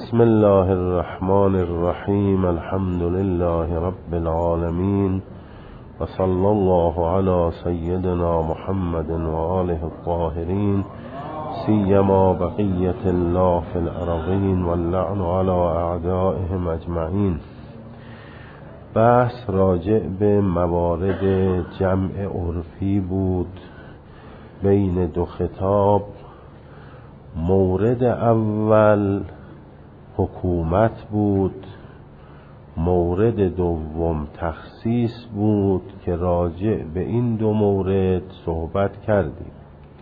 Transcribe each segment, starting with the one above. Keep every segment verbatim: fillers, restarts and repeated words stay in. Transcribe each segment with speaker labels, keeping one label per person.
Speaker 1: بسم الله الرحمن الرحیم. الحمد لله رب العالمین و صلی الله علی سیدنا محمد و آله الطاهرین، سیما بقیة الله فی الارضین و اللعن علی اعدائهم اجمعین. بحث راجع به موارد جمع عرفی بود بین دو خطاب. مورد اول حکومت بود، مورد دوم تخصیص بود که راجع به این دو مورد صحبت کردیم.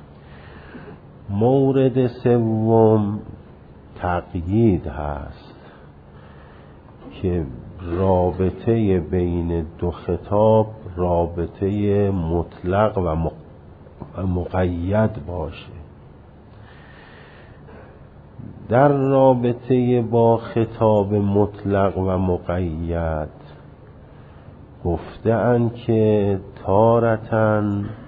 Speaker 1: مورد سوم تقیید هست که رابطه بین دو خطاب رابطه مطلق و مقید باشه. در رابطه با خطاب مطلق و مقید گفته‌اند که تارةً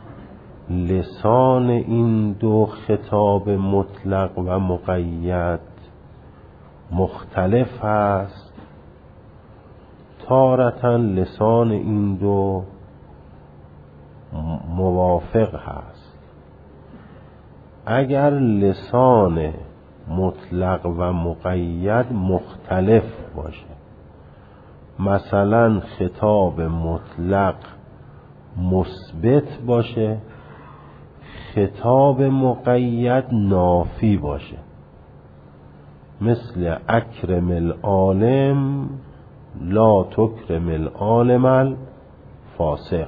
Speaker 1: لسان این دو خطاب مطلق و مقید مختلف است، تارةً لسان این دو موافق هست. اگر لسان مطلق و مقید مختلف باشه، مثلا خطاب مطلق مثبت باشه، خطاب مقید نافی باشه، مثل اکرم العالم لا تکرم العالم الفاسق،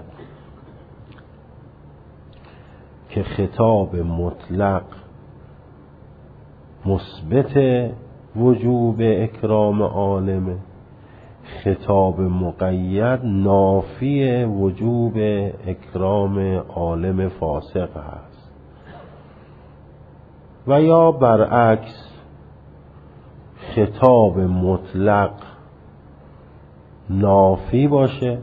Speaker 1: که خطاب مطلق مثبت وجوب اکرام عالمه، خطاب مقید نافی وجوب اکرام عالم فاسق هست. و یا برعکس، خطاب مطلق نافی باشه،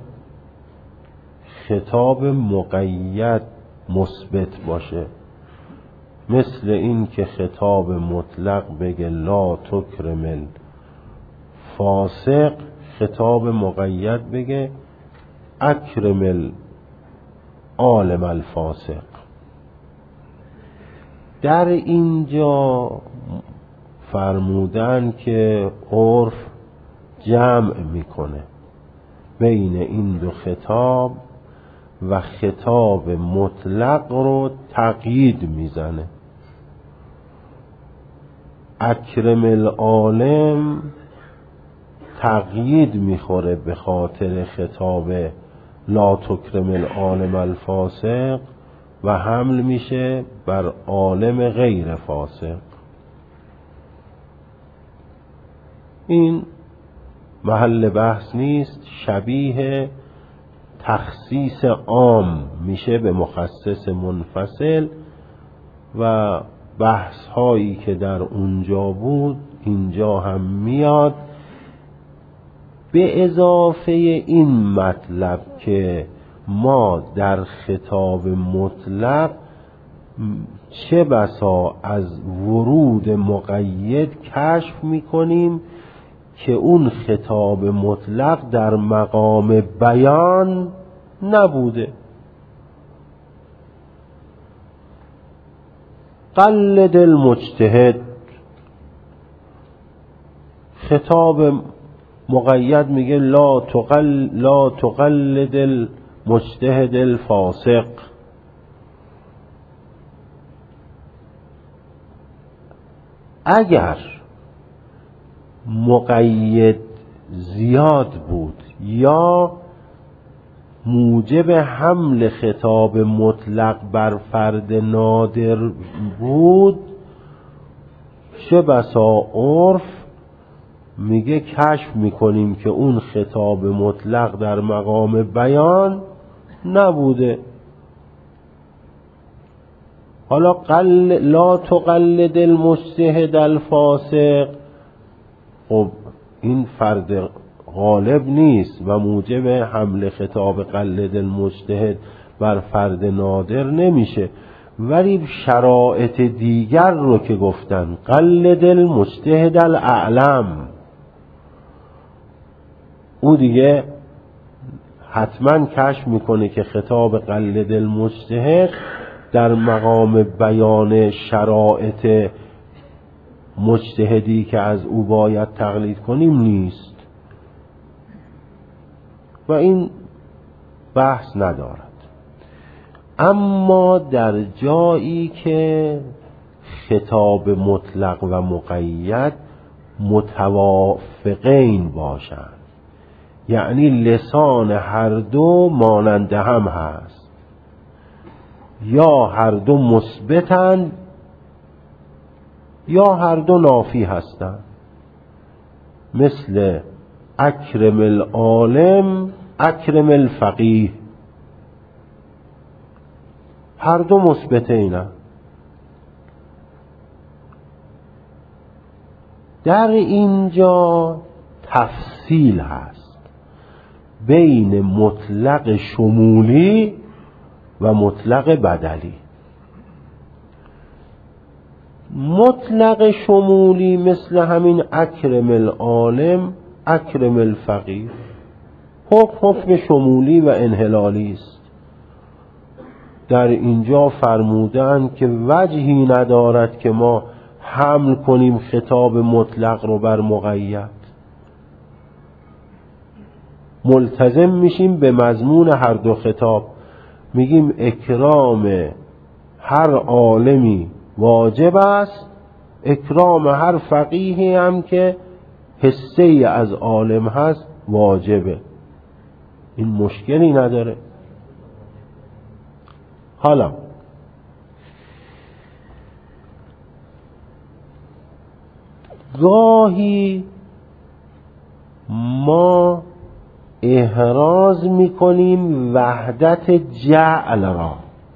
Speaker 1: خطاب مقید مثبت باشه، مثل این که خطاب مطلق بگه لا تکرم الفاسق، خطاب مقید بگه اکرم العالم الفاسق. در اینجا فرمودن که عرف جمع میکنه بین این دو خطاب و خطاب مطلق رو تقیید میزنه. اکرم العالم تقیید میخوره به خاطر خطاب لا تکرم العالم الفاسق و حمل میشه بر عالم غیر فاسق. این محل بحث نیست، شبیه تخصیص عام میشه به مخصص منفصل و بحث هایی که در اونجا بود اینجا هم میاد، به اضافه این مطلب که ما در خطاب مطلق چه بسا از ورود مقید کشف میکنیم که اون خطاب مطلق در مقام بیان نبوده. قلد المجتهد، خطاب مقید میگه لا تقل لا تقلد المجتهد الفاسق. اگر مقید زیاد بود یا موجب حمل خطاب مطلق بر فرد نادر بود، چه بسا عرف میگه کشف میکنیم که اون خطاب مطلق در مقام بیان نبوده. حالا قل لا تقلد المجتهد الفاسق، خب این فرد غالب نیست و موجب حمل خطاب قلد المجتهد بر فرد نادر نمیشه، ولی شرایط دیگر رو که گفتن قلد المجتهد الاعلم، او دیگه حتما کشف میکنه که خطاب قلد المجتهد در مقام بیان شرایط مجتهدی که از او باید تقلید کنیم نیست و این بحث ندارد. اما در جایی که خطاب مطلق و مقید متوافقین باشند، یعنی لسان هر دو مانند هم هست یا هر دو مثبتند یا هر دو نافی هستند، مثل اکرم العالم اکرم الفقیه، هر دو مثبته اینا. در اینجا تفصیل هست بین مطلق شمولی و مطلق بدلی. مطلق شمولی مثل همین اکرم العالم اکرم الفقیه، حکم حکم شمولی و انحلالی است. در اینجا فرمودن که وجهی ندارد که ما حمل کنیم خطاب مطلق رو بر مقید، ملتزم میشیم به مضمون هر دو خطاب، میگیم اکرام هر عالمی واجب است، اکرام هر فقیهی هم که حصه ای از عالم هست واجبه، این مشکلی نداره. حالا گاهی ما احراز میکنیم وحدت جعل را.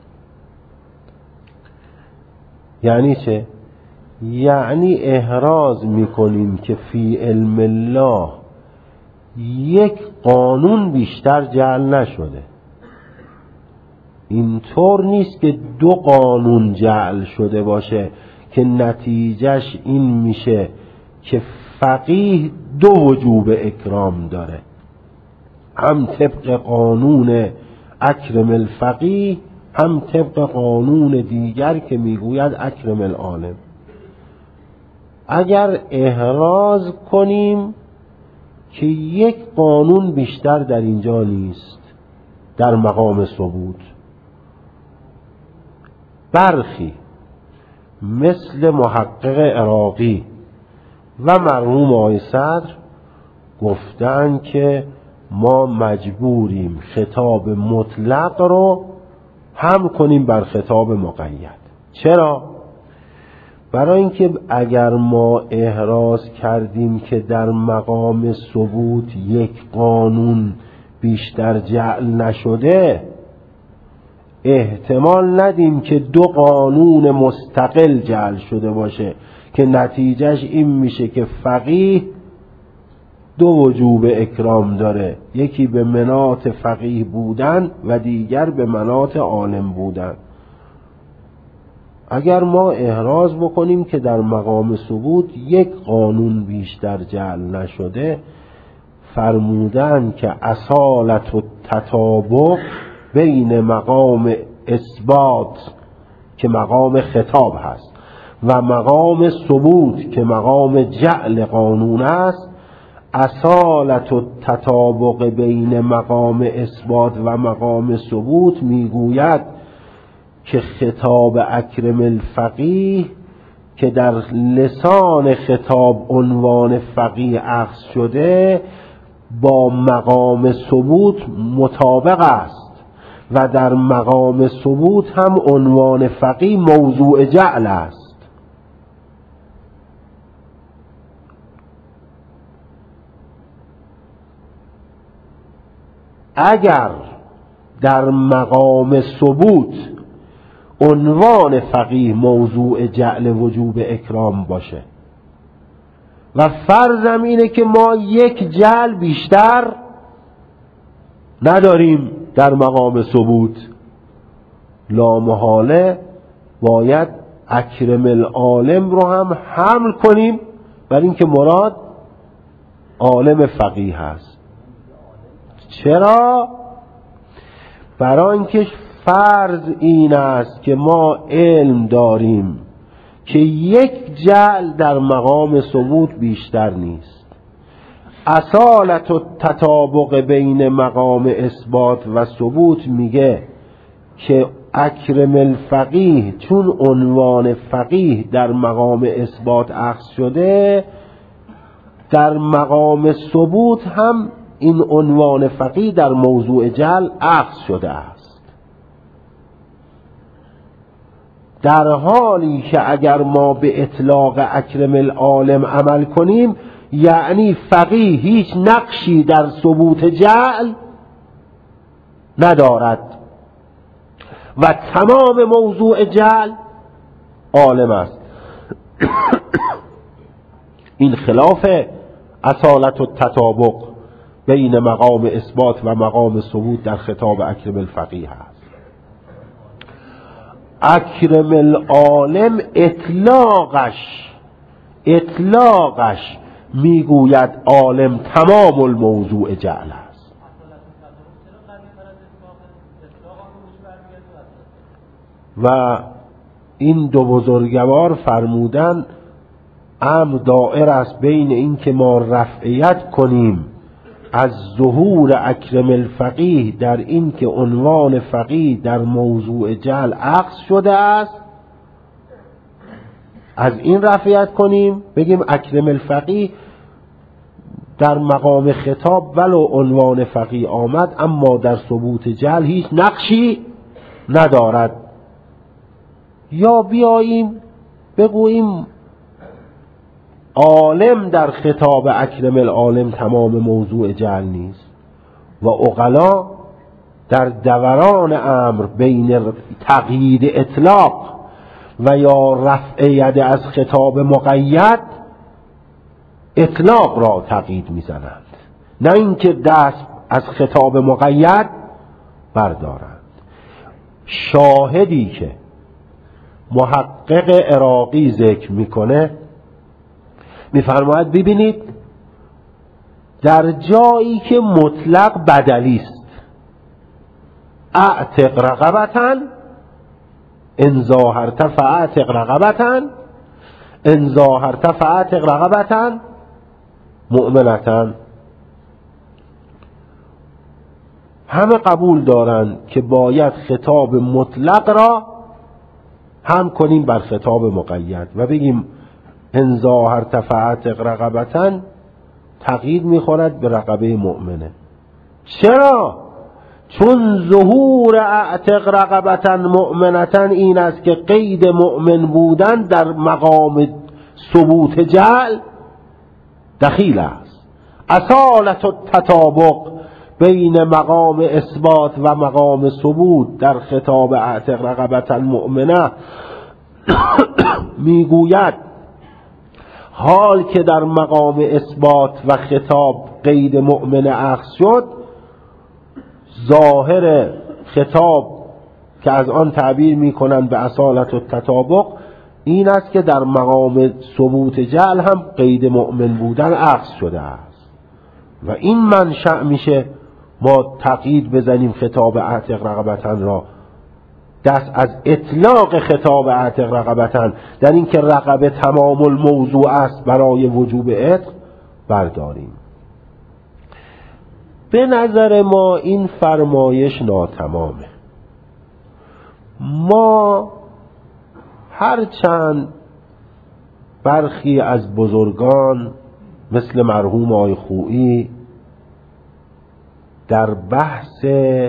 Speaker 1: یعنی چه؟ یعنی احراز میکنیم که فی علم الله یک قانون بیشتر جعل نشده. اینطور نیست که دو قانون جعل شده باشه که نتیجهش این میشه که فقیه دو وجوب اکرام داره، هم طبق قانون اکرم الفقیه هم طبق قانون دیگر که میگوید اکرم العالم. اگر احراز کنیم که یک قانون بیشتر در اینجا نیست در مقام ثبوت، برخی مثل محقق عراقی و مرحوم آقای صدر گفتن که ما مجبوریم خطاب مطلق رو هم کنیم بر خطاب مقید. چرا؟ برای اینکه اگر ما احراز کردیم که در مقام ثبوت یک قانون بیشتر جعل نشده، احتمال ندیم که دو قانون مستقل جعل شده باشه که نتیجهش این میشه که فقیه دو وجوب اکرام داره، یکی به مناط فقیه بودن و دیگر به مناط عالم بودن. اگر ما احراز بکنیم که در مقام ثبوت یک قانون بیشتر جعل نشده، فرمودن که اصالت و تطابق بین مقام اثبات که مقام خطاب هست و مقام ثبوت که مقام جعل قانون است، اصالت و تطابق بین مقام اثبات و مقام ثبوت میگوید که خطاب اکرم الفقیه که در لسان خطاب عنوان فقیه اخذ شده با مقام ثبوت مطابق است و در مقام ثبوت هم عنوان فقیه موضوع جعل است. اگر در مقام ثبوت عنوان فقیه موضوع جعل وجوب اکرام باشه و فرضم اینه که ما یک جعل بیشتر نداریم در مقام ثبوت، لامحاله باید اکرم العالم رو هم حمل کنیم برای اینکه مراد عالم فقیه هست. چرا؟ برای اینکه فرض این است که ما علم داریم که یک جعل در مقام ثبوت بیشتر نیست. اصالت و تطابق بین مقام اثبات و ثبوت میگه که اکرم الفقیه چون عنوان فقیه در مقام اثبات اخذ شده، در مقام ثبوت هم این عنوان فقیه در موضوع جعل اخذ شده است. در حالی که اگر ما به اطلاق اکرم العالم عمل کنیم، یعنی فقیه هیچ نقشی در ثبوت جعل ندارد و تمام موضوع جعل عالم است. این خلاف اصالت و تطابق بین مقام اثبات و مقام ثبوت در خطاب اکرم الفقیه است. اکرم العالم اطلاقش اطلاقش میگوید عالم تمام الموضوع جعل است. و این دو بزرگوار فرمودن امر دائر است بین این که ما رفعیت کنیم از ظهور اکرم الفقیه در این که عنوان فقیه در موضوع جعل اخذ شده است، از این رفعیت کنیم بگیم اکرم الفقیه در مقام خطاب ولو عنوان فقیه آمد اما در ثبوت جعل هیچ نقشی ندارد. یا بیاییم بگوییم عالم در خطاب اکرم العالم تمام موضوع جعل نیست و عقلا در دوران امر بین تقیید اطلاق و یا رفع ید از خطاب مقید اطلاق را تقیید میزنند، نه اینکه دست از خطاب مقید بردارند. شاهدی که محقق عراقی ذکر میکنه میفرماید ببینید در جایی که مطلق بدلی است، اعتق رقبتن ان ظاهرت فاعتق رقبتن ان ظاهرت فاعتق رقبتن مؤمنتن، همه قبول دارند که باید خطاب مطلق را هم کنیم بر خطاب مقید و بگیم ان ظاهرت فاعتق رقبتن تقیید میخورد به رقبه مؤمنه. چرا؟ چون ظهور اعتق رقبتن مؤمنتن این است که قید مؤمن بودن در مقام ثبوت جعل دخیل است. اصالت و تطابق بین مقام اثبات و مقام ثبوت در خطاب اعتق رقبتن مؤمنه میگوید حال که در مقام اثبات و خطاب قید مؤمن اخذ شد، ظاهر خطاب که از آن تعبیر میکنند به اصالت و تطابق این است که در مقام ثبوت جعل هم قید مؤمن بودن اخذ شده است و این منشأ میشه ما تقیید بزنیم خطاب اعتق رقبتن را، دست از اطلاق خطاب اعتق رقبتن در این که رقبه تمام الموضوع است برای وجوب عتق برداریم. به نظر ما این فرمایش ناتمامه. ما هرچند برخی از بزرگان مثل مرحوم آقای خویی در بحث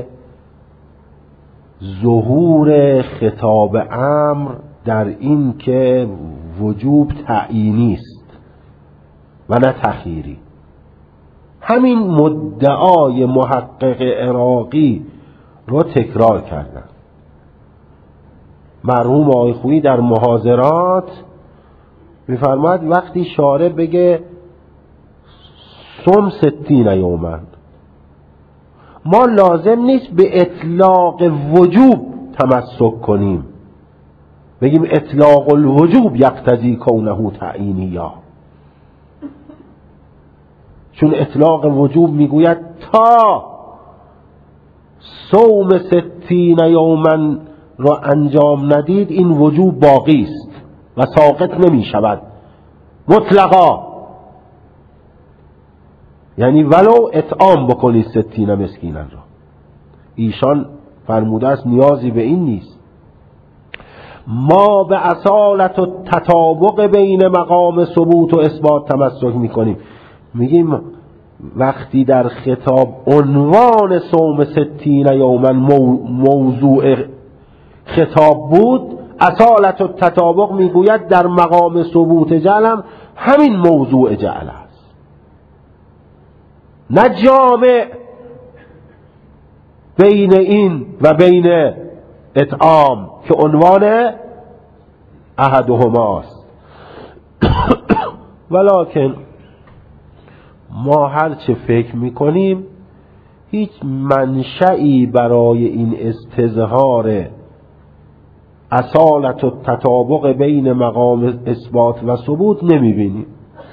Speaker 1: ظهور خطاب امر در این که وجوب تعیینی است و نه تخییری، همین مدعای محقق عراقی رو تکرار کردن. مرحوم آقای خویی در محاضرات میفرماید وقتی شارع بگه صم ستین یومن، ما لازم نیست به اطلاق وجوب تمسک کنیم،
Speaker 2: بگیم اطلاق الوجوب یقتضی کونه تعیینیا، چون اطلاق وجوب میگوید تا صوم ستین یومن را انجام ندید این وجوب باقی است و ساقط نمی شود مطلقا، یعنی ولو اطعام بکنید ستین مسکینا را. ایشان فرموده است نیازی به این نیست. ما به اصالت و تطابق بین مقام ثبوت و اثبات تمسک میکنیم. میگیم وقتی در خطاب عنوان صوم ستین یومن موضوع خطاب بود، اصالت و تطابق میگوید در مقام ثبوت جعل هم همین موضوع جعل است، نه جامع بین این و بین اطعام که عنوان احدهماست. ولکن ما هرچه فکر میکنیم هیچ منشئی برای این استظهار اصالت و تطابق بین مقام اثبات و ثبوت نمیبینیم.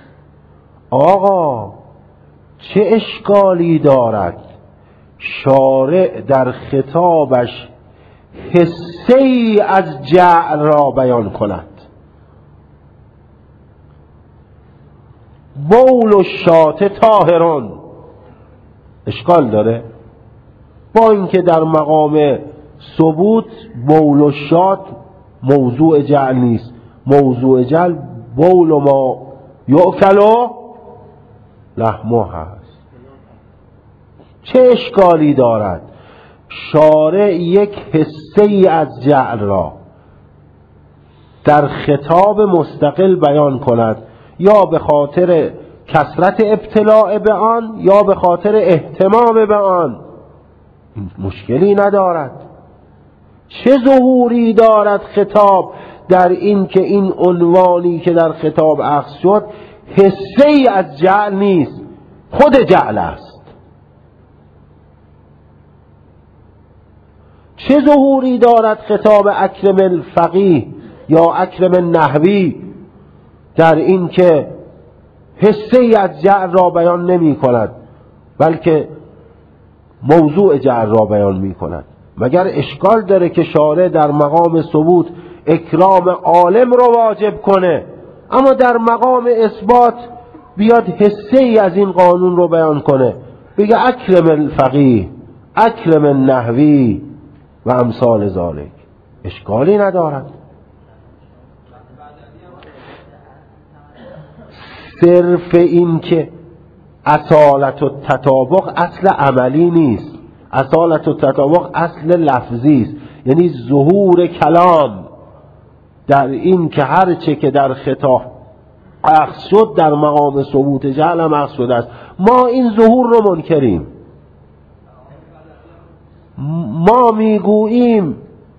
Speaker 2: آقا چه اشکالی دارد شارع در خطابش حصه‌ای از جعل را بیان کند؟ بول و شات طاهرون اشکال داره؟ با اینکه در مقام ثبوت بول و شات موضوع جعل نیست، موضوع جعل بول و ما یؤکل و لحمه هست. چه اشکالی دارد شارع یک حصه‌ای از جعل را در خطاب مستقل بیان کند، یا به خاطر کثرت ابتلاع به آن یا به خاطر اهتمام به آن؟ این مشکلی ندارد. چه ظهوری دارد خطاب در این که این عنوانی که در خطاب اخذ شد حصه‌ای از جعل نیست، خود جعل است؟ چه ظهوری دارد خطاب اکرم الفقیه یا اکرم النحوی در این که حصه‌ای از جعل را بیان نمی کند بلکه موضوع جعل را بیان می کند؟ مگر اشکال داره که شارع در مقام ثبوت اکرام عالم را واجب کنه، اما در مقام اثبات بیاد حصه‌ای از این قانون رو بیان کنه، بگه اکرم الفقیه، اکرم النحوی و امثال ذالک؟ اشکالی ندارد. صرف این که اصالت و تطابق اصل عملی نیست، اصالت و تطابق اصل لفظی است، یعنی ظهور کلام در این که هر چه که در خطاب اخذ شد در مقام ثبوت جعل هم اخذ شده است. ما این ظهور رو منکریم. ما میگوییم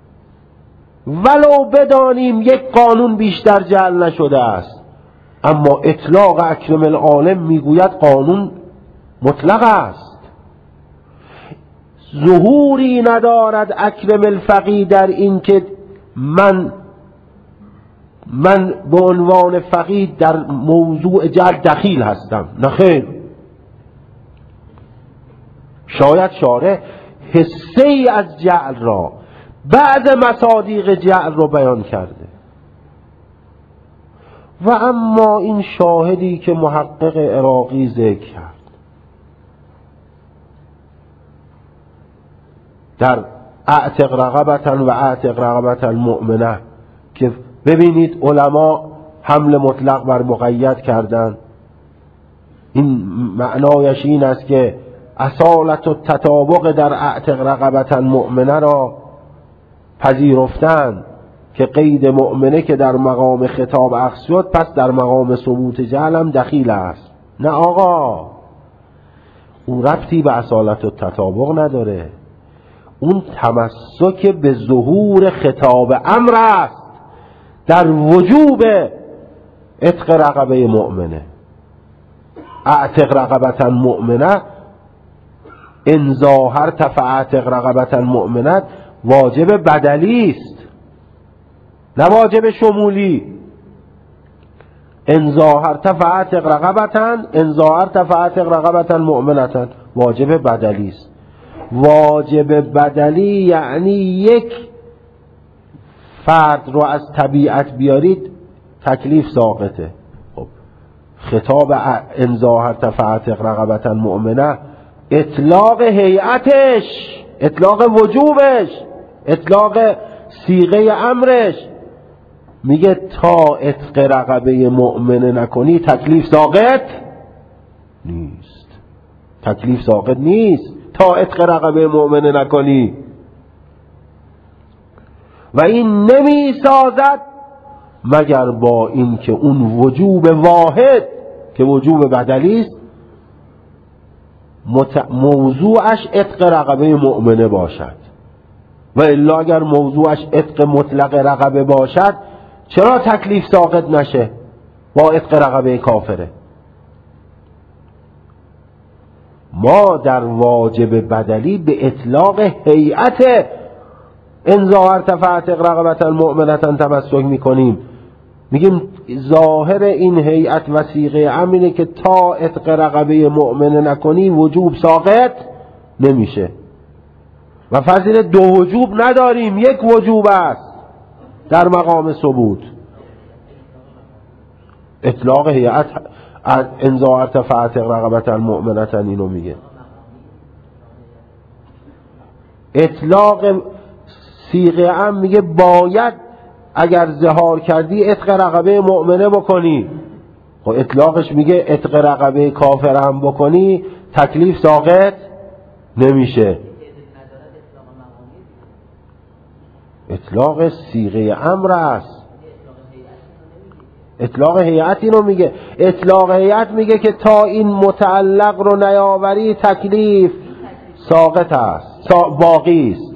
Speaker 2: ولو بدانیم یک قانون بیشتر جعل نشده است، اما اطلاق اکرم العالم میگوید قانون مطلق است. ظهوری ندارد اکرم الفقیه در این که من من به عنوان فقیه در موضوع جعل دخیل هستم. نه خیر، شاید شارع حصه ای از جعل را بعد مصادیق جعل را بیان کرده، و اما این شاهدی که محقق عراقی ذکر کرد در اعتق رقبة و اعتق رقبة المؤمنه که ببینید علما حمل مطلق بر مقید کردن، این معنایش این است که اصالت و تطابق در اعتق رقبة المؤمنه را پذیرفتن که قید مؤمنه که در مقام خطاب اخذ شد پس در مقام ثبوت جعل هم دخیل است. نه آقا، اون ربطی به اصالت و تطابق نداره، اون تمسک به ظهور خطاب امر است در وجوب عتق رقبه مؤمنه. اعتق رقبة مؤمنه ان ظاهرت، ارتفع اعتق رقبة مؤمنه واجب بدلی است. نه واجب شمولی. ان ظاهرت فاعتق رقبة ان ظاهرت فاعتق رقبة مؤمنة واجب بدلی است. واجب بدلی یعنی یک فرد رو از طبیعت بیارید تکلیف ساقطه. خب خطاب ان ظاهرت فاعتق رقبة مؤمنة اطلاق هیئتش، اطلاق وجوبش، اطلاق صیغه امرش، میگه تا عتق رقبه مؤمنه نکنی تکلیف ساقط نیست. تکلیف ساقط نیست تا عتق رقبه مؤمنه نکنی. و این نمی سازد مگر با این که اون وجوب واحد که وجوب بدلی است موضوعش عتق رقبه مؤمنه باشد. و الا اگر موضوعش عتق مطلق رقبه باشد چرا تکلیف ساقط نشه با عتق رقبه کافره؟ ما در واجب بدلی به اطلاق هیئت ان ظاهرت فاعتق رقبة مؤمنة تمسک میکنیم. میگیم ظاهر این هیئت و صیغه امره که تا عتق رقبه مؤمنه نکنی وجوب ساقط نمیشه. و فضیل دو وجوب نداریم، یک وجوب است در مقام ثبوت. اطلاق هیئت ان ظاهرت فاعتق رقبة مؤمنة اینو میگه. اطلاق صیغه ام میگه باید اگر ظهار کردی عتق رقبه مؤمنه بکنی. خب اطلاقش میگه عتق رقبه کافر هم بکنی تکلیف ساقط نمیشه. اطلاق صیغه امر است. اطلاق هیئت اینو میگه. اطلاق هیئت میگه که تا این متعلق رو نیاوری تکلیف ساقط است، باقی است.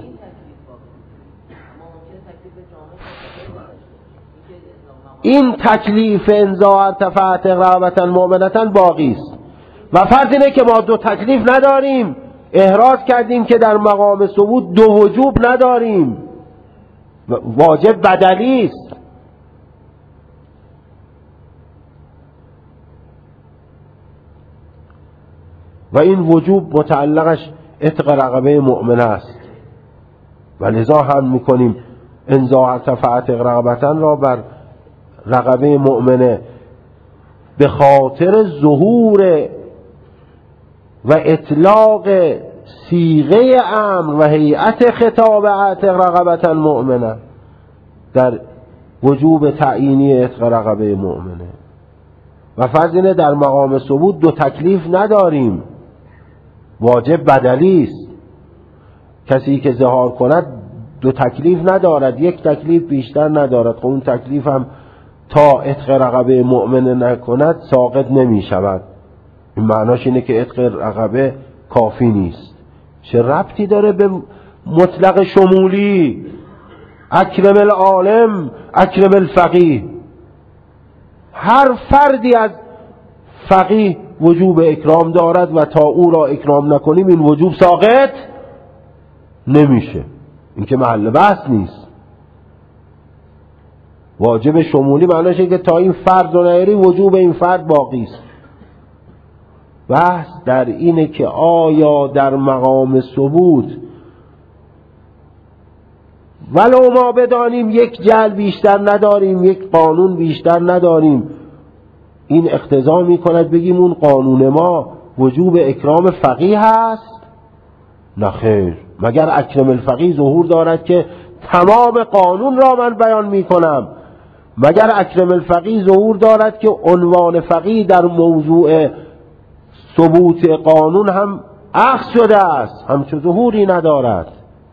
Speaker 2: این تکلیف ان ظاهرت فاعتق رقبة مؤمنة باقی است. و فرض اینه که ما دو تکلیف نداریم، احراز کردیم که در مقام ثبوت دو وجوب نداریم، واجب بدلی است. و این وجوب متعلقش عتق رقبه مؤمنه است و لذا هم میکنیم ان ظاهرت فاعتق رقبة را بر رقبه مؤمنه به خاطر ظهور و اطلاق صیغه امر و هیئت خطاب عتق رقبة مؤمنه در وجوب تعیینی عتق رقبه مؤمنه. و فرض اینه در مقام ثبوت دو تکلیف نداریم، واجب بدلی است. کسی که ظهار کند دو تکلیف ندارد، یک تکلیف بیشتر ندارد. خب اون تکلیف هم تا عتق رقبه مؤمنه نکند ساقط نمی شود. این معناش اینه که عتق رقبه کافی نیست. چه ربطی داره به مطلق شمولی؟ اکرم العالم اکرم الفقیه. هر فردی از فقیه وجوب اکرام دارد و تا او را اکرام نکنیم این وجوب ساقط نمیشه. این که محل بحث نیست. واجب شمولی معناش اینه که تا این فرد رو نیاری وجوب این فرد باقی است. بحث در اینه که آیا در مقام ثبوت ولو ما بدانیم یک جعل بیشتر نداریم، یک قانون بیشتر نداریم، این اقتضا می کند بگیم اون قانون ما وجوب اکرام فقیه هست؟ نه خیر، مگر اکرم الفقیه ظهور دارد که تمام قانون را من بیان می کنم؟ مگر اکرم الفقیه ظهور دارد که عنوان فقیه در موضوع ثبوت قانون هم اخذ شده است؟ همچون ظهوری ندارد.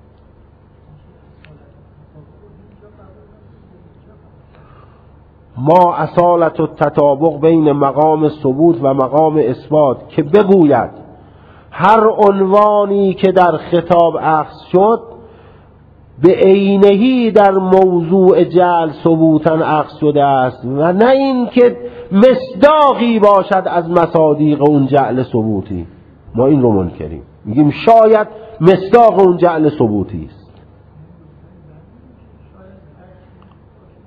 Speaker 2: ما اصالت التطابق بین مقام ثبوت و مقام اثبات که بگوید هر عنوانی که در خطاب اخذ شد به عینهی در موضوع جعل ثبوتا اخذ شده است و نه این که مصداقی باشد از مصادیق اون جعل ثبوتی. ما این رو منکریم، میگیم شاید مصداق اون جعل ثبوتی است.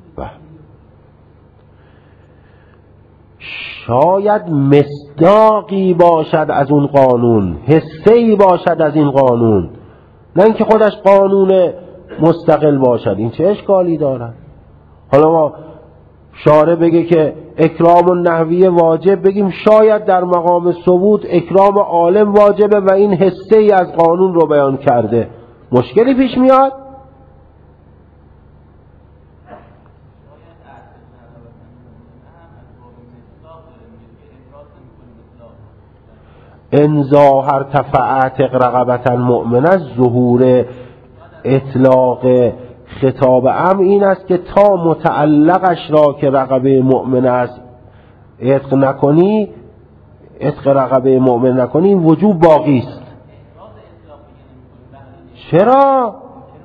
Speaker 2: شاید مصداقی باشد از اون قانون، حصه‌ای باشد از این قانون، نه اینکه خودش قانون مستقل باشد. این چه اشکالی دارد؟ حالا ما شارع بگه که اکرام النحوی واجب، بگیم شاید در مقام ثبوت اکرام عالم واجبه و این حصه‌ای از قانون رو بیان کرده، مشکلی پیش میاد؟ ان ظاهر تفعت رقبتا مؤمنه، ظهور اطلاق خطاب امر این است که تا متعلقش را که رقبه مؤمنه است عتق نکنی، عتق رقبه مؤمن نکنی، این وجوب باقی است. چرا؟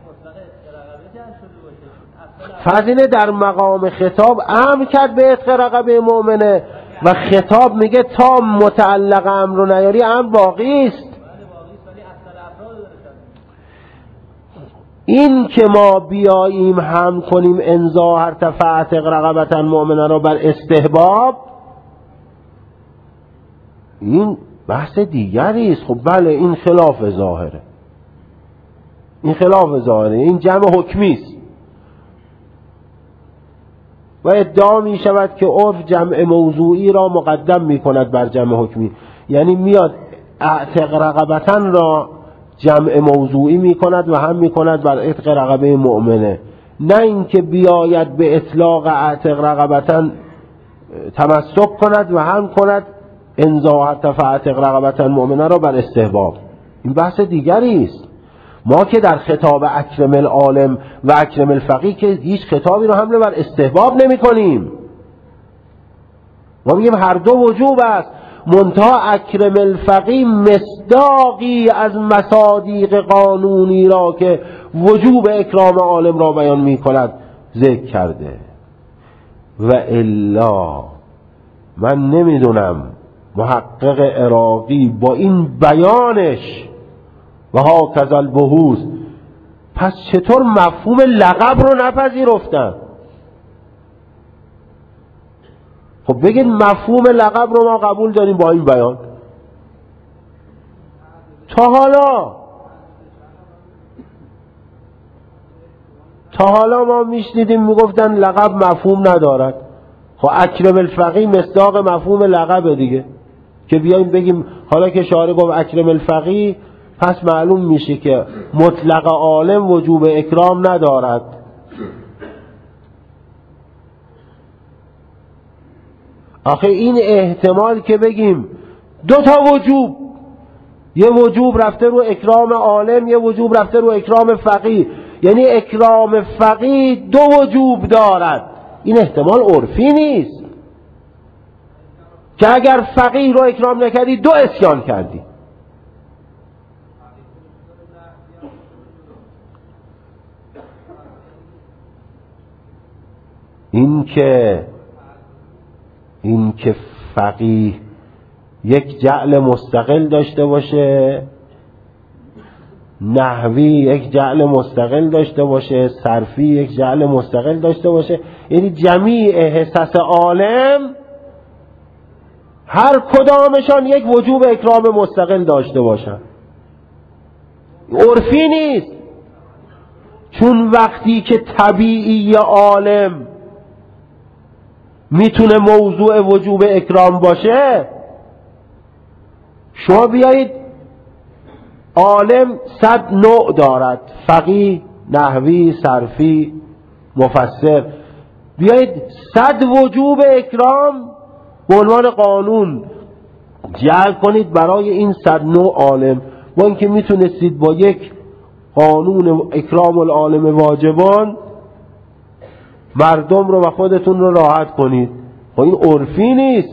Speaker 2: فضیله در مقام خطاب امر کرد به عتق رقبه مؤمنه و خطاب میگه تا متعلق امر رو نیاری امر باقی است. این که ما بیاییم هم کنیم انزا هر تفعت رقبتا مؤمنه رو بر استحباب، این بحث دیگری است. خب بله این خلاف ظاهره، این خلاف ظاهره، این جمع حکمی است و ادعا می شود که عرف جمع موضوعی را مقدم می کند بر جمع حکمی، یعنی میاد اعتق رقبتن را جمع موضوعی می کند و هم می کند بر اعتق رقبه مؤمنه، نه اینکه بیاید به اطلاق اعتق رقبتن تمسک کند و هم کند انزا تفعتق رقبتن مؤمنه را بر استحباب. این بحث دیگری است. ما که در خطاب اکرم العالم و اکرم الفقیه که هیچ خطابی رو حمله بر استحباب نمی کنیم، ما میگیم هر دو وجوب است، منتها اکرم الفقیه مصداقی از مصادیق قانونی را که وجوب اکرام عالم را بیان می کند ذکر کرده. و الا من نمیدونم محقق عراقی با این بیانش و ها کذل بحوث پس چطور مفهوم لقب رو نپذیرفتن؟ خب بگید مفهوم لقب رو ما قبول داریم با این بیان. تا حالا تا حالا ما میشنیدیم میگفتن لقب مفهوم ندارد. خب اکرم الفقیه مصداق مفهوم لقب دیگه، که بیایم بگیم حالا که شارع گفت اکرم الفقیه پس معلوم میشه که مطلق عالم وجوب اکرام ندارد. آخه این احتمال که بگیم دو تا وجوب، یه وجوب رفته رو اکرام عالم، یه وجوب رفته رو اکرام فقیه، یعنی اکرام فقیه دو وجوب دارد، این احتمال عرفی نیست که اگر فقیه رو اکرام نکردی دو عصیان کردی. این که این که فقیه یک جعل مستقل داشته باشه، نحوی یک جعل مستقل داشته باشه، صرفی یک جعل مستقل داشته باشه، یعنی جمیع حصص عالم هر کدامشان یک وجوب اکرام مستقل داشته باشن، عرفی نیست. چون وقتی که طبیعی عالم میتونه موضوع وجوب اکرام باشه، شما بیایید عالم صد نوع دارد، فقیه، نحوی، صرفی، مفسر، بیایید صد وجوب اکرام به عنوان قانون جعل کنید برای این صد نوع عالم، با اینکه میتونستید با یک قانون اکرام العالم واجبان مردم رو و خودتون رو راحت کنید. خب این عرفی نیست.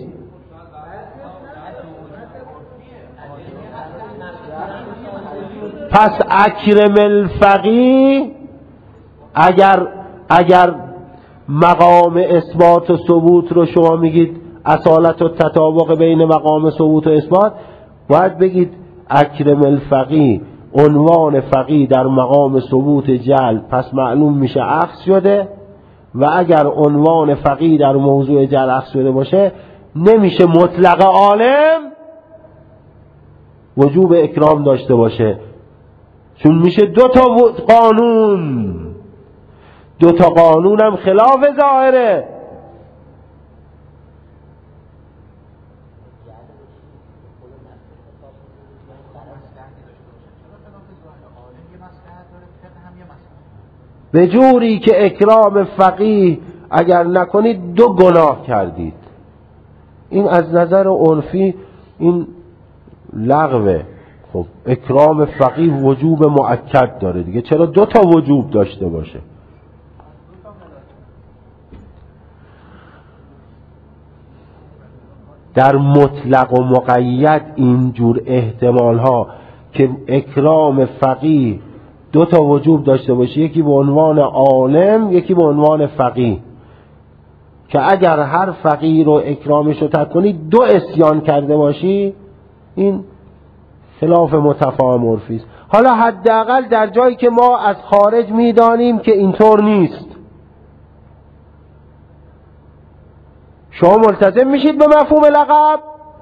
Speaker 2: پس اکرم الفقیه اگر اگر مقام اثبات و ثبوت رو شما میگید اصالت و تطابق بین مقام ثبوت و اثبات، باید بگید اکرم الفقیه عنوان فقیه در مقام ثبوت جعل، پس معلوم میشه اخذ شده، و اگر عنوان فقیه در موضوع جعل اخذ شده باشه نمیشه مطلق عالم وجوب اکرام داشته باشه، چون میشه دو تا قانون، دو تا قانون هم خلاف ظاهره. به جوری که اکرام فقیه اگر نکنید دو گناه کردید. این از نظر عرفی این لغوه. خب اکرام فقیه وجوب مؤکد داره دیگه، چرا دو تا وجوب داشته باشه؟ در مطلق و مقید اینجور احتمال ها که اکرام فقیه دو تا وجوب داشته باشه، یکی به عنوان عالم یکی به عنوان فقیه، که اگر هر فقیه رو اکرامش رو ترک کنی دو عصیان کرده باشی، این خلاف متفاهم عرفی است. حالا حداقل در جایی که ما از خارج میدانیم که اینطور نیست، شما ملتزم میشید به مفهوم لقب؟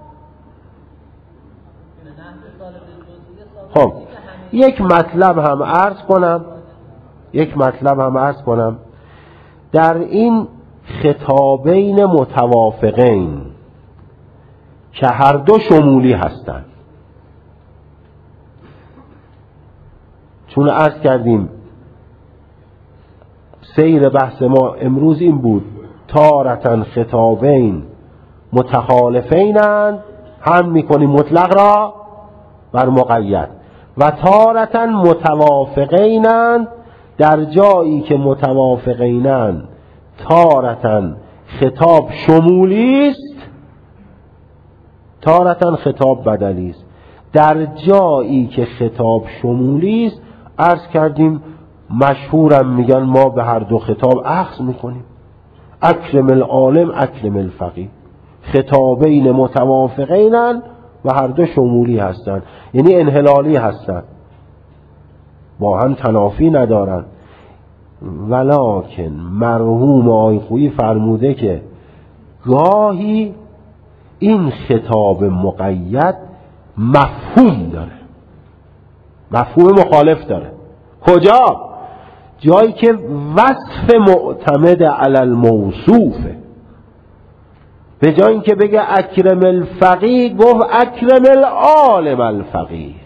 Speaker 2: خب یک مطلب هم عرض کنم یک مطلب هم عرض کنم در این خطابین متوافقین که هر دو شمولی هستند، چون عرض کردیم سیر بحث ما امروز این بود تارتن خطابین متخالفینند، هم میکنیم مطلق را بر مقید، و تارتن متوافقینند، در جایی که متوافقینند تارتن خطاب شمولی است، تارتن خطاب بدلی است. در جایی که خطاب شمولی است عرض کردیم مشهورم میگن ما به هر دو خطاب اخذ میکنیم، اکرم العالم اکرم الفقیه، خطابین متوافقینن و هر دو شمولی هستند، یعنی انحلالی هستند، با هم تنافی ندارند. ولکن مرحوم آقای خویی فرموده که گاهی این خطاب مقید مفهوم داره، مفهوم مخالف داره. کجا؟ جایی که وصف معتمد علی الموصوفه. به جای اینکه بگه اکرم الفقیه گفت اکرم العالم الفقیه.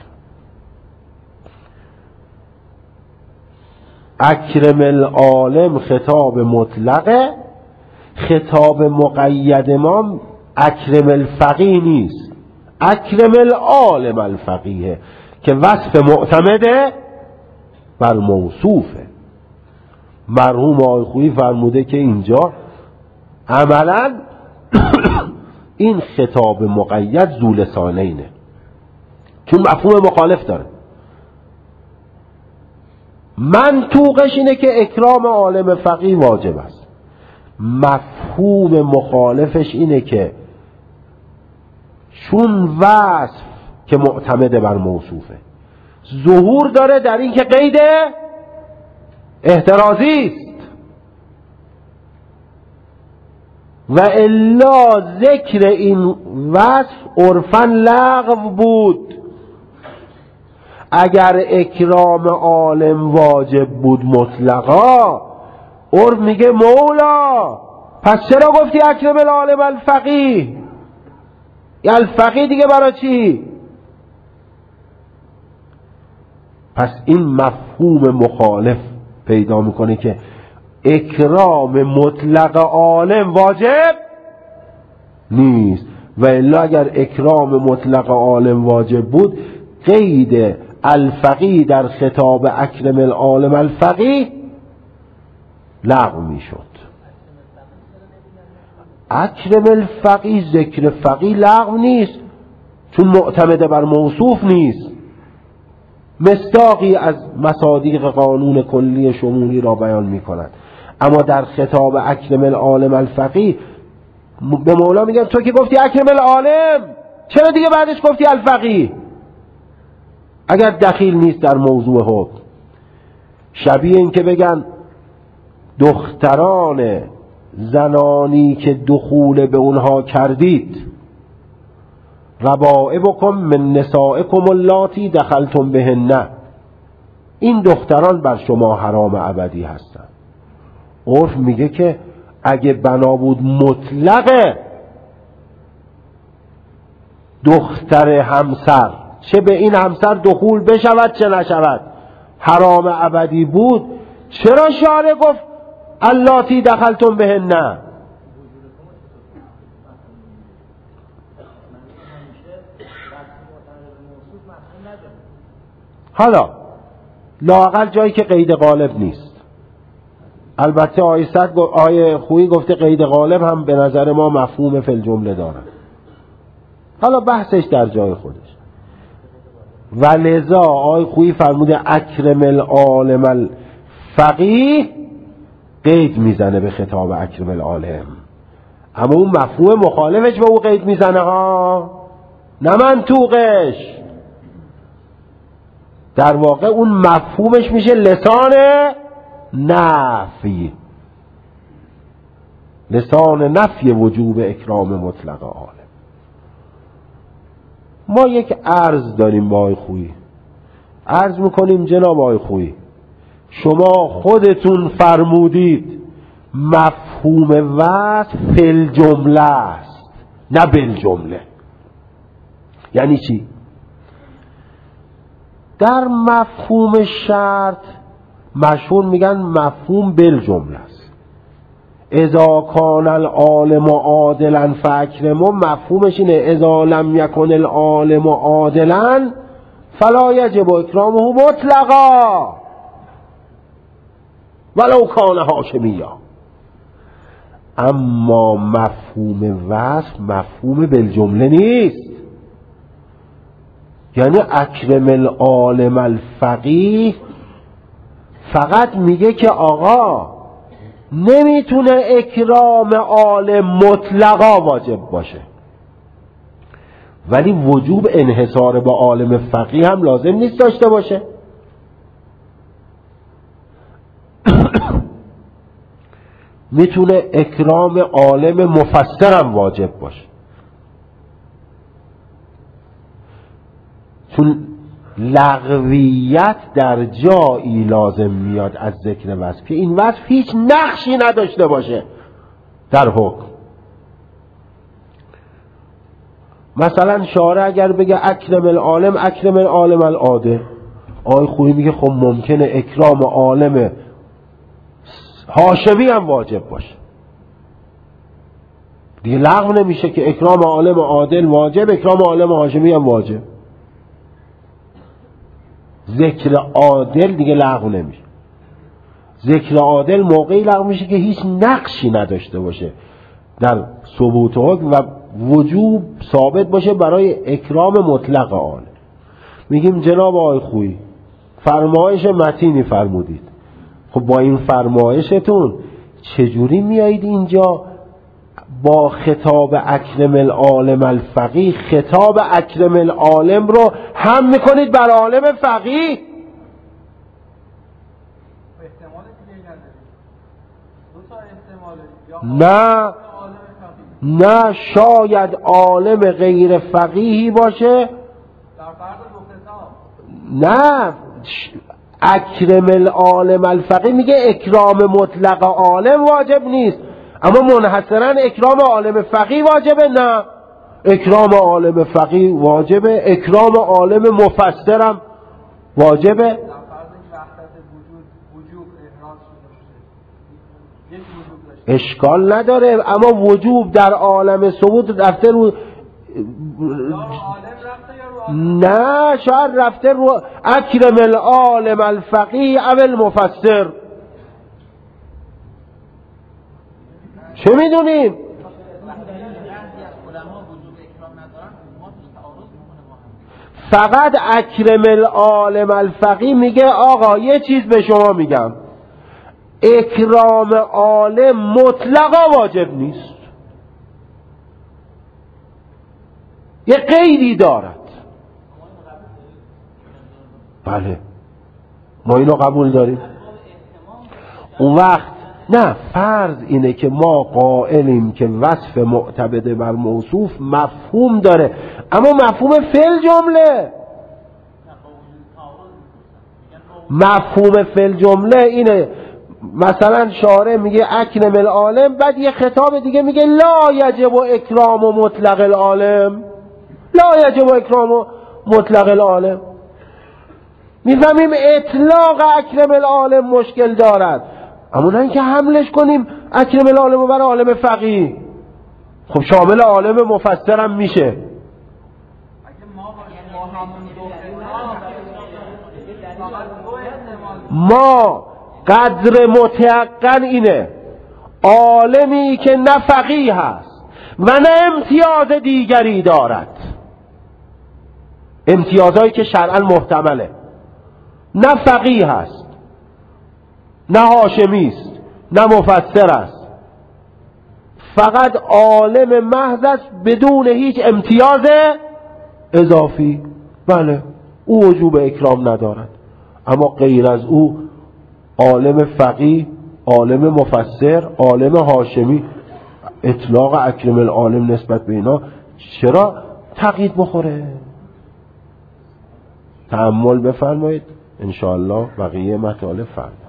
Speaker 2: اکرم العالم خطاب مطلقه، خطاب مقید ما اکرم الفقیه نیست، اکرم العالم الفقیه که وصف معتمده بر موصوفه. مرحوم آقای خویی فرموده که اینجا عملا این خطاب مقید ذو لسانینه، چون مفهوم مخالف داره. منطوقش اینه که اکرام عالم فقیه واجب است، مفهوم مخالفش اینه که چون وصف که معتمد بر موصوفه ظهور داره در این که قید احترازی است، و الا ذکر این وصف عرفاً لغو بود. اگر اکرام عالم واجب بود مطلقا، عرف میگه مولا پس چرا گفتی اکرم العالم الفقیه؟ الفقیه دیگه برای چی؟ پس این مفهوم مخالف پیدا میکنه که اکرام مطلق عالم واجب نیست، و الا اگر اکرام مطلق عالم واجب بود قید الفقیه در خطاب اکرم العالم الفقیه لغو میشد. اکرم الفقیه ذکر فقیه لغو نیست، چون معتمد بر موصوف نیست، مصداقی از مصادیق قانون کلی شمولی را بیان می کند. اما در خطاب اکرم العالم الفقیه به مولا میگن تو که گفتی اکرم العالم، چرا دیگه بعدش گفتی الفقیه؟ اگر دخیل نیست در موضوع حکم. شبیه این که بگن دختران زنانی که دخول به اونها کردید، ربائبکم من نسائکم اللاتی دخلتم بهن، این دختران بر شما حرام ابدی هستند. عرف میگه که اگه بنا بود مطلق دختر همسر، چه به این همسر دخول بشود چه نشود، حرام ابدی بود، چرا شارع گفت اللاتی دخلتم بهن؟ حالا لااقل جایی که قید غالب نیست. البته آیه صد آیه خویی گفته قید غالب هم به نظر ما مفهوم فی الجمله داره. حالا بحثش در جای خودش. ولذا آیه خویی فرموده اکرم العالم الفقیه، قید میزنه به خطاب اکرم العالم، اما اون مفهوم مخالفش به او قید میزنه ها، نه منطوقش. در واقع اون مفهومش میشه لسان نفی، لسان نفی وجوب اکرام مطلق عالم. ما یک عرض داریم با آقای خویی، عرض میکنیم جناب آقای خویی شما خودتون فرمودید مفهوم وصف فی الجمله است نه بالجمله. یعنی چی؟ در مفهوم شرط مشهور میگن مفهوم بالجمله است. اذا کان العالم عادلا فاکرموا، مفهومش اینه اذا لم یکن العالم عادلا فلا یجب اکرامه مطلقا ولو کان هاشمیا. اما مفهوم وصف مفهوم بالجمله نیست. یعنی اکرم العالم الفقیه فقط میگه که آقا نمیتونه اکرام عالم مطلقا واجب باشه، ولی وجوب انحصار به عالم فقیه هم لازم نیست داشته باشه. میتونه اکرام عالم مفسر هم واجب باشه، چون لغویت در جایی لازم میاد از ذکر وصف که این وصف هیچ نقشی نداشته باشه در حکم. مثلا شارع اگر بگه اکرم العالم اکرم العالم العاده، آقای خویی میگه خب ممکنه اکرام عالم هاشمی هم واجب باشه، دیگه لغو نمیشه که اکرام عالم عادل واجب، اکرام عالم هاشمی هم واجب. ذکر عادل دیگه لغو نمیشه. ذکر عادل موقعی لغو میشه که هیچ نقشی نداشته باشه در ثبوت حکم و وجوب ثابت باشه برای اکرام مطلق عالم. میگیم جناب آقای خویی فرمایش متینی فرمودید، خب با این فرمایشتون چجوری میایید اینجا با خطاب اکرم العالم الفقیه خطاب اکرم العالم رو هم میکنید بر عالم فقیه؟ نه نه، شاید عالم غیر فقیهی باشه. نه، اکرم العالم الفقیه میگه اکرام مطلق عالم واجب نیست، اما منحصرا اکرام عالم فقیه واجبه. نه، اکرام عالم فقیه واجبه، اکرام عالم مفسرم واجبه. اشکال نداره، اما وجوب در عالم ثبوت رفته رو نه، شاید رفته رو اکرم العالم الفقیه او المفسر، چه میدونیم؟ فقط اکرم العالم الفقیه میگه آقا یه چیز به شما میگم، اکرام عالم مطلقا واجب نیست، یه قیدی دارد. بله ما اینو قبول داریم. اون وقت نه، فرض اینه که ما قائلیم که وصف معتبد بر موصوف مفهوم داره، اما مفهوم فعل جمله، مفهوم فعل جمله اینه. مثلا شارع میگه اکرم العالم، بعد یه خطاب دیگه میگه لا یجب اکرام و مطلق العالم، لا یجب اکرام و مطلق العالم. میفهمیم اطلاق اکرم العالم مشکل دارد، اما نه اینکه حملش کنیم اکرم العالم و برای عالم فقیه. خب شامل عالم مفسر هم میشه. ما قدر متيقن اینه عالمی که نه فقیه هست و نه امتیاز دیگری دارد، امتیازهایی که شرعاً محتمله، نه فقیه هست، نه هاشمی است، نه مفسر است، فقط عالم محض است بدون هیچ امتیاز اضافی. بله، او وجوب اکرام ندارد، اما غیر از او عالم فقیه، عالم مفسر، عالم هاشمی، اطلاق اکرم العالم نسبت به اینا چرا تقیید بخوره؟ تأمل بفرمایید، انشاءالله بقیه مطالب فردا.